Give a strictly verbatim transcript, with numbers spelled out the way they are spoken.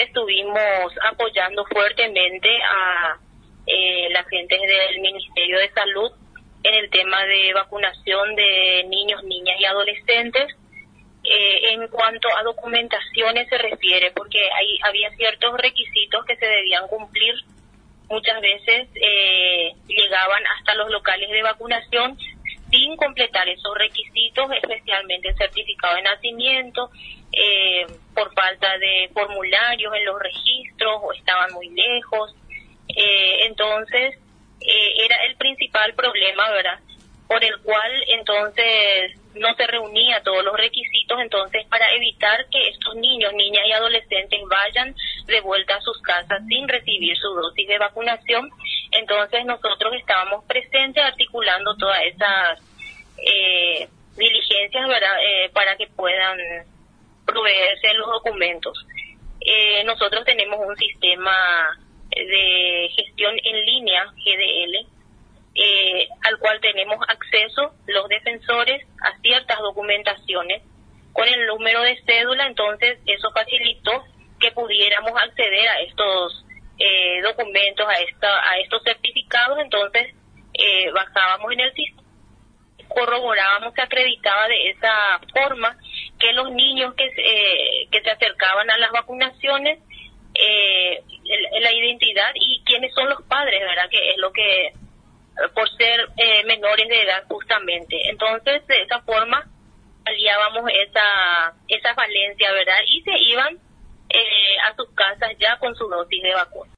estuvimos apoyando fuertemente a eh, la gente del Ministerio de Salud en el tema de vacunación de niños, niñas y adolescentes. Eh, en cuanto a documentaciones se refiere, porque hay, había ciertos requisitos que se debían cumplir. Muchas veces eh, llegaban hasta los locales de vacunación sin completar esos requisitos, especialmente el certificado de nacimiento, eh, por falta de formularios en los registros o estaban muy lejos. Eh, entonces, eh, era el principal problema, ¿verdad?, por el cual entonces no se reunía todos los requisitos. Entonces, para evitar que estos niños, niñas y adolescentes vayan de vuelta a sus casas sin recibir su dosis de vacunación, entonces nosotros estábamos presentes articulando todas esas eh, diligencias, ¿verdad?, eh, para que puedan proveerse los documentos. Eh, nosotros tenemos un sistema de gestión en línea, G D L, Eh, al cual tenemos acceso los defensores a ciertas documentaciones con el número de cédula. Entonces eso facilitó que pudiéramos acceder a estos eh, documentos, a esta, a estos certificados. Entonces eh, bajábamos en el sistema, corroborábamos que acreditaba de esa forma que los niños que, eh, que se acercaban a las vacunaciones, eh, la identidad y quiénes son los padres, ¿verdad?, que es lo que por ser eh, menores de edad justamente. Entonces, de esa forma, aliábamos esa esa falencia, ¿verdad?, y se iban eh, a sus casas ya con su dosis de vacuna.